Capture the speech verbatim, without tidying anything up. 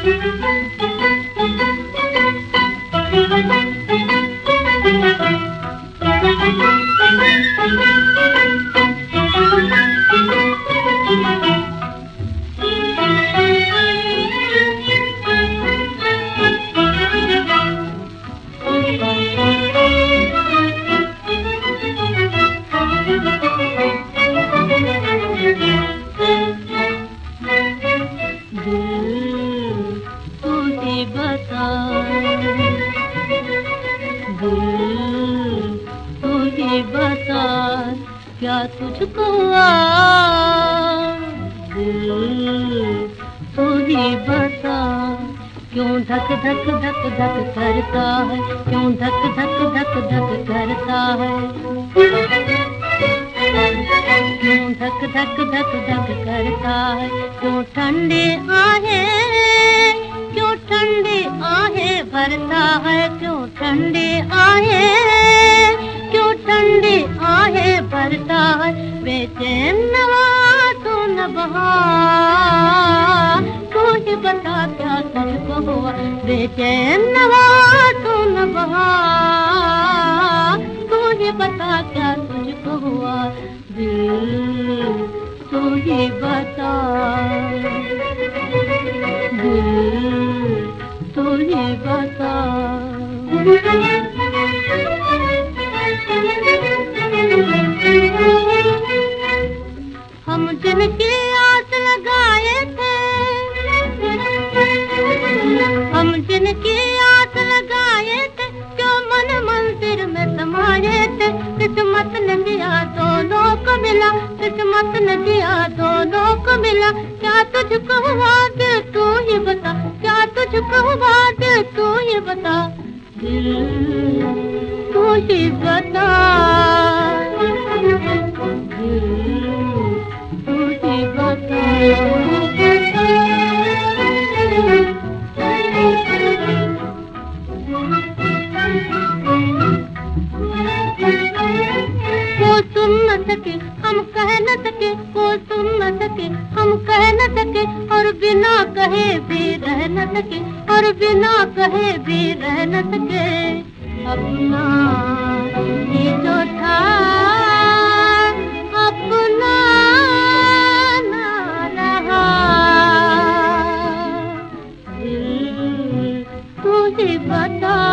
बता क्या तुझको दिल तू ही बता क्यों धक धक धक धक करता है, क्यों धक धक धक धक करता है, क्यों धक धक धक धक करता है, क्यों ठंडे आहे क्यों ठंडे आहे भरता है, क्यों ठंडे आहे क्यों ठंडे आहे भरता है, बेचैन नवा तू न बहा तू ही बता क्या तुझको हुआ, बेचैन नवा तू न बहा तू ही बता क्या तुझको हुआ, दिल तू ही बता दिल तू ही बता। हम जिनकी आस लगाए थे, हम जिनकी आस लगाए थे, क्यों मन मंदिर में समाये थे, किस्मत ने दिया दोनों को मिला, किस्मत ने दिया दोनों को मिला, क्या तुझको हुआ दिल तू ही बता, क्या तुझको हुआ दिल तू ही बता, दिल तू ही बता कोई सुन न सके हम कह न सके, कोई सुन न सके हम कह न सके, और बिना कहे भी रह न सके, और बिना कहे भी रह न सके, अपना ये जो था अपना ना रहा, दिल तू ही बता